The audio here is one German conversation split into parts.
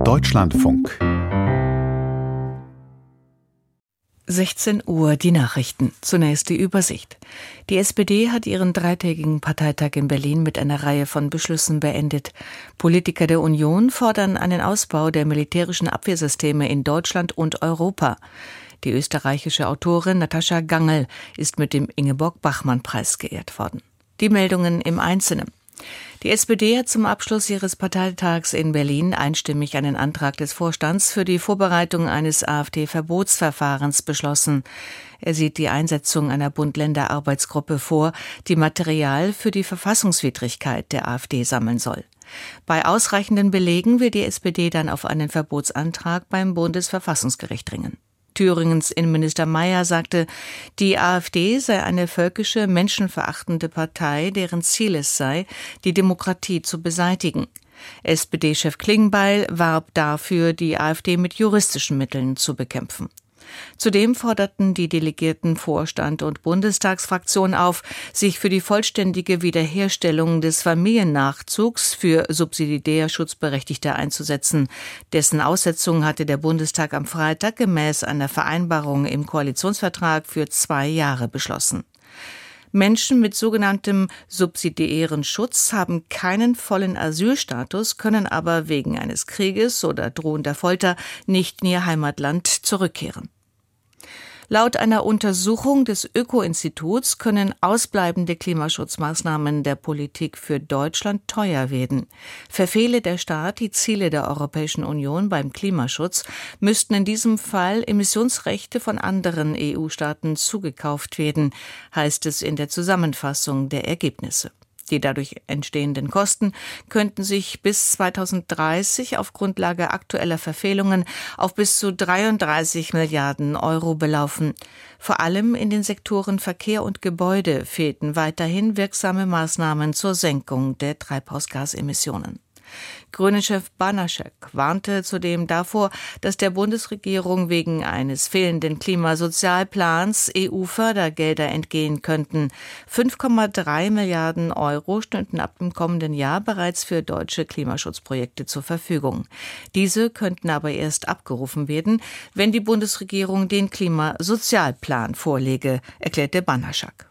Deutschlandfunk. 16 Uhr die Nachrichten. Zunächst die Übersicht. Die SPD hat ihren dreitägigen Parteitag in Berlin mit einer Reihe von Beschlüssen beendet. Politiker der Union fordern einen Ausbau der militärischen Abwehrsysteme in Deutschland und Europa. Die österreichische Autorin Natascha Gangl ist mit dem Ingeborg-Bachmann-Preis geehrt worden. Die Meldungen im Einzelnen. Die SPD hat zum Abschluss ihres Parteitags in Berlin einstimmig einen Antrag des Vorstands für die Vorbereitung eines AfD-Verbotsverfahrens beschlossen. Er sieht die Einsetzung einer Bund-Länder-Arbeitsgruppe vor, die Material für die Verfassungswidrigkeit der AfD sammeln soll. Bei ausreichenden Belegen will die SPD dann auf einen Verbotsantrag beim Bundesverfassungsgericht dringen. Thüringens Innenminister Mayer sagte, die AfD sei eine völkische, menschenverachtende Partei, deren Ziel es sei, die Demokratie zu beseitigen. SPD-Chef Klingbeil warb dafür, die AfD mit juristischen Mitteln zu bekämpfen. Zudem forderten die Delegierten Vorstand und Bundestagsfraktion auf, sich für die vollständige Wiederherstellung des Familiennachzugs für subsidiär Schutzberechtigte einzusetzen. Dessen Aussetzung hatte der Bundestag am Freitag gemäß einer Vereinbarung im Koalitionsvertrag für 2 Jahre beschlossen. Menschen mit sogenanntem subsidiären Schutz haben keinen vollen Asylstatus, können aber wegen eines Krieges oder drohender Folter nicht in ihr Heimatland zurückkehren. Laut einer Untersuchung des Öko-Instituts können ausbleibende Klimaschutzmaßnahmen der Politik für Deutschland teuer werden. Verfehle der Staat die Ziele der Europäischen Union beim Klimaschutz, müssten in diesem Fall Emissionsrechte von anderen EU-Staaten zugekauft werden, heißt es in der Zusammenfassung der Ergebnisse. Die dadurch entstehenden Kosten könnten sich bis 2030 auf Grundlage aktueller Verfehlungen auf bis zu 33 Milliarden Euro belaufen. Vor allem in den Sektoren Verkehr und Gebäude fehlten weiterhin wirksame Maßnahmen zur Senkung der Treibhausgasemissionen. Grünen-Chef Banaszak warnte zudem davor, dass der Bundesregierung wegen eines fehlenden Klimasozialplans EU-Fördergelder entgehen könnten. 5,3 Milliarden Euro stünden ab dem kommenden Jahr bereits für deutsche Klimaschutzprojekte zur Verfügung. Diese könnten aber erst abgerufen werden, wenn die Bundesregierung den Klimasozialplan vorlege, erklärte Banaszak.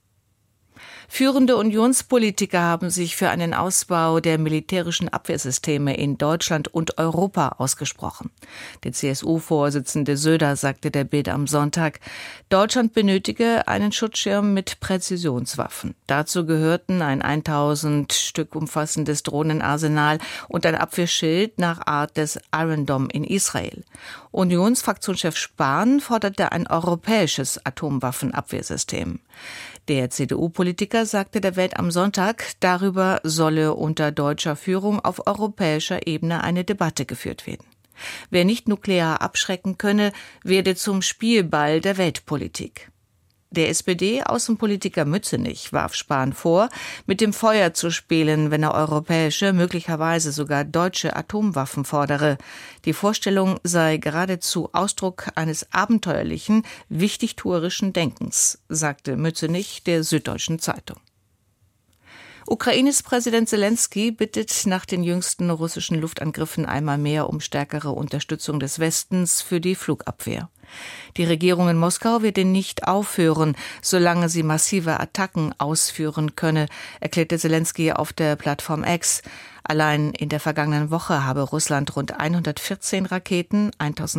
Führende Unionspolitiker haben sich für einen Ausbau der militärischen Abwehrsysteme in Deutschland und Europa ausgesprochen. Der CSU-Vorsitzende Söder sagte der Bild am Sonntag, Deutschland benötige einen Schutzschirm mit Präzisionswaffen. Dazu gehörten ein 1000 Stück umfassendes Drohnenarsenal und ein Abwehrschild nach Art des Iron Dome in Israel. Unionsfraktionschef Spahn forderte ein europäisches Atomwaffenabwehrsystem. Der CDU-Politiker sagte der Welt am Sonntag, darüber solle unter deutscher Führung auf europäischer Ebene eine Debatte geführt werden. Wer nicht nuklear abschrecken könne, werde zum Spielball der Weltpolitik. Der SPD-Außenpolitiker Mützenich warf Spahn vor, mit dem Feuer zu spielen, wenn er europäische, möglicherweise sogar deutsche Atomwaffen fordere. Die Vorstellung sei geradezu Ausdruck eines abenteuerlichen, wichtigtuerischen Denkens, sagte Mützenich der Süddeutschen Zeitung. Ukraines Präsident Selenskyj bittet nach den jüngsten russischen Luftangriffen einmal mehr um stärkere Unterstützung des Westens für die Flugabwehr. Die Regierung in Moskau werde nicht aufhören, solange sie massive Attacken ausführen könne, erklärte Selenskyj auf der Plattform X. Allein in der vergangenen Woche habe Russland rund 114 Raketen,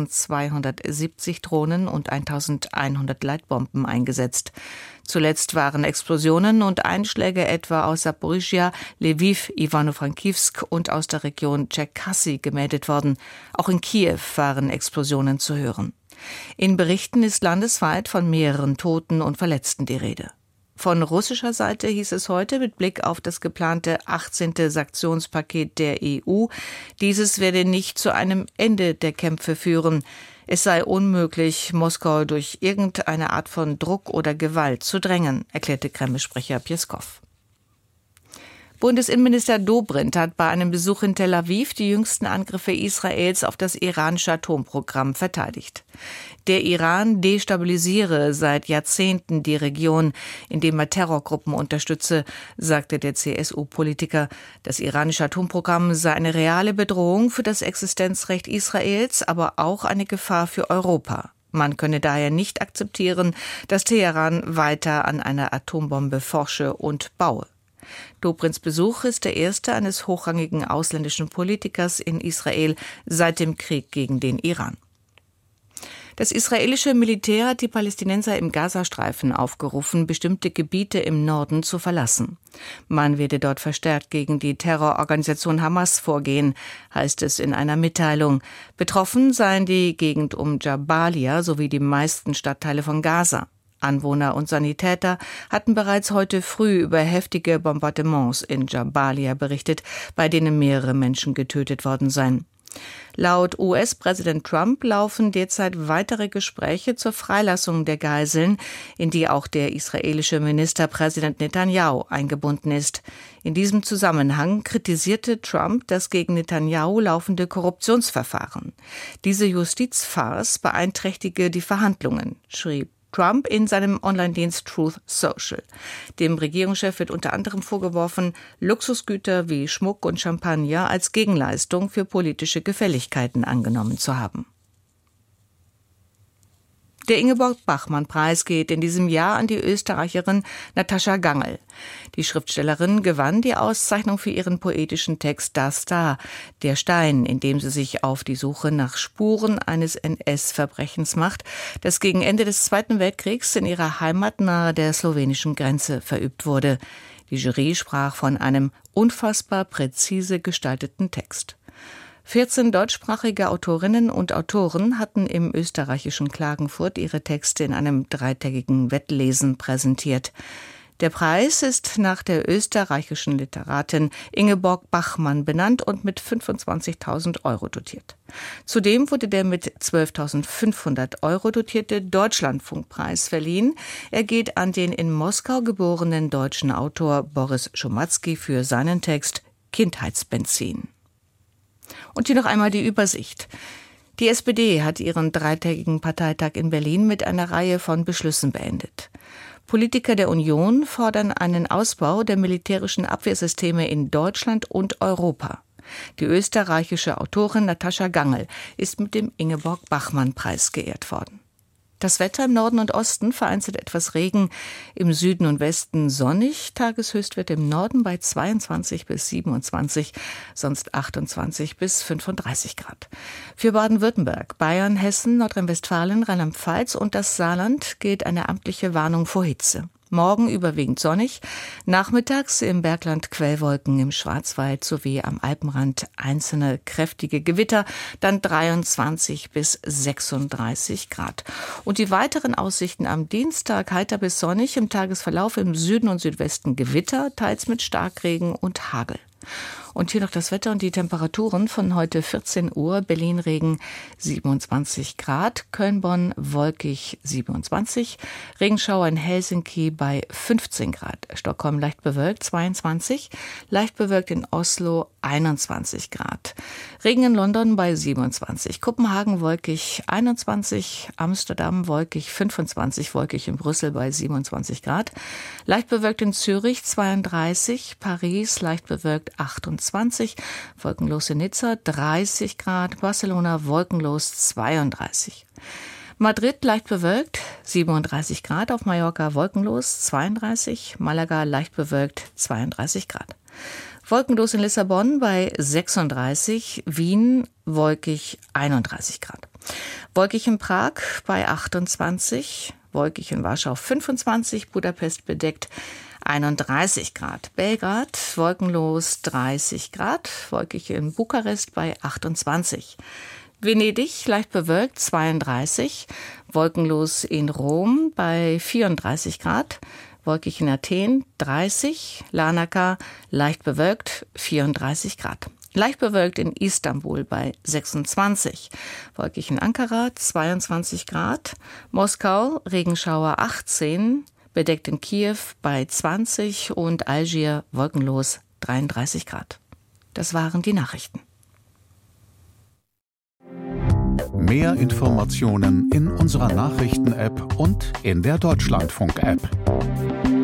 1270 Drohnen und 1100 Leitbomben eingesetzt. Zuletzt waren Explosionen und Einschläge etwa aus Saporischschja, Lwiw, Ivano-Frankivsk und aus der Region Tscherkassy gemeldet worden. Auch in Kiew waren Explosionen zu hören. In Berichten ist landesweit von mehreren Toten und Verletzten die Rede. Von russischer Seite hieß es heute mit Blick auf das geplante 18. Sanktionspaket der EU, dieses werde nicht zu einem Ende der Kämpfe führen. Es sei unmöglich, Moskau durch irgendeine Art von Druck oder Gewalt zu drängen, erklärte Kreml-Sprecher Pjeskow. Bundesinnenminister Dobrindt hat bei einem Besuch in Tel Aviv die jüngsten Angriffe Israels auf das iranische Atomprogramm verteidigt. Der Iran destabilisiere seit Jahrzehnten die Region, indem er Terrorgruppen unterstütze, sagte der CSU-Politiker. Das iranische Atomprogramm sei eine reale Bedrohung für das Existenzrecht Israels, aber auch eine Gefahr für Europa. Man könne daher nicht akzeptieren, dass Teheran weiter an einer Atombombe forsche und baue. Dobrindts Besuch ist der erste eines hochrangigen ausländischen Politikers in Israel seit dem Krieg gegen den Iran. Das israelische Militär hat die Palästinenser im Gazastreifen aufgerufen, bestimmte Gebiete im Norden zu verlassen. Man werde dort verstärkt gegen die Terrororganisation Hamas vorgehen, heißt es in einer Mitteilung. Betroffen seien die Gegend um Jabalia sowie die meisten Stadtteile von Gaza. Anwohner und Sanitäter hatten bereits heute früh über heftige Bombardements in Jabalia berichtet, bei denen mehrere Menschen getötet worden seien. Laut US-Präsident Trump laufen derzeit weitere Gespräche zur Freilassung der Geiseln, in die auch der israelische Ministerpräsident Netanyahu eingebunden ist. In diesem Zusammenhang kritisierte Trump das gegen Netanyahu laufende Korruptionsverfahren. Diese Justizfarce beeinträchtige die Verhandlungen, schrieb Trump in seinem Online-Dienst Truth Social. Dem Regierungschef wird unter anderem vorgeworfen, Luxusgüter wie Schmuck und Champagner als Gegenleistung für politische Gefälligkeiten angenommen zu haben. Der Ingeborg-Bachmann-Preis geht in diesem Jahr an die Österreicherin Natascha Gangl. Die Schriftstellerin gewann die Auszeichnung für ihren poetischen Text Das da, der Stein, in dem sie sich auf die Suche nach Spuren eines NS-Verbrechens macht, das gegen Ende des Zweiten Weltkriegs in ihrer Heimat nahe der slowenischen Grenze verübt wurde. Die Jury sprach von einem unfassbar präzise gestalteten Text. 14 deutschsprachige Autorinnen und Autoren hatten im österreichischen Klagenfurt ihre Texte in einem dreitägigen Wettlesen präsentiert. Der Preis ist nach der österreichischen Literatin Ingeborg Bachmann benannt und mit 25.000 € dotiert. Zudem wurde der mit 12.500 € dotierte Deutschlandfunkpreis verliehen. Er geht an den in Moskau geborenen deutschen Autor Boris Schumatzki für seinen Text Kindheitsbenzin. Und hier noch einmal die Übersicht. Die SPD hat ihren dreitägigen Parteitag in Berlin mit einer Reihe von Beschlüssen beendet. Politiker der Union fordern einen Ausbau der militärischen Abwehrsysteme in Deutschland und Europa. Die österreichische Autorin Natascha Gangl ist mit dem Ingeborg-Bachmann-Preis geehrt worden. Das Wetter im Norden und Osten, vereinzelt etwas Regen, im Süden und Westen sonnig, Tageshöchstwert im Norden bei 22 bis 27, sonst 28 bis 35 Grad. Für Baden-Württemberg, Bayern, Hessen, Nordrhein-Westfalen, Rheinland-Pfalz und das Saarland gilt eine amtliche Warnung vor Hitze. Morgen überwiegend sonnig, nachmittags im Bergland Quellwolken, im Schwarzwald sowie am Alpenrand einzelne kräftige Gewitter, dann 23 bis 36 Grad. Und die weiteren Aussichten am Dienstag heiter bis sonnig, im Tagesverlauf im Süden und Südwesten Gewitter, teils mit Starkregen und Hagel. Und hier noch das Wetter und die Temperaturen von heute 14 Uhr. Berlin Regen 27 Grad, Köln-Bonn wolkig 27, Regenschauer in Helsinki bei 15 Grad, Stockholm leicht bewölkt 22, leicht bewölkt in Oslo 21 Grad, Regen in London bei 27, Kopenhagen wolkig 21, Amsterdam wolkig 25, wolkig in Brüssel bei 27 Grad, leicht bewölkt in Zürich 32, Paris leicht bewölkt 28, wolkenlos in Nizza 30 Grad, Barcelona wolkenlos 32. Madrid leicht bewölkt 37 Grad, auf Mallorca wolkenlos 32, Malaga leicht bewölkt 32 Grad. Wolkenlos in Lissabon bei 36, Wien wolkig 31 Grad. Wolkig in Prag bei 28, wolkig in Warschau 25, Budapest bedeckt 31 Grad. Belgrad wolkenlos 30 Grad, wolkig in Bukarest bei 28. Venedig leicht bewölkt 32, wolkenlos in Rom bei 34 Grad, wolkig in Athen 30, Larnaca leicht bewölkt 34 Grad. Leicht bewölkt in Istanbul bei 26, wolkig in Ankara 22 Grad, Moskau Regenschauer 18, bedeckt in Kiew bei 20 und Algier wolkenlos 33 Grad. Das waren die Nachrichten. Mehr Informationen in unserer Nachrichten-App und in der Deutschlandfunk-App.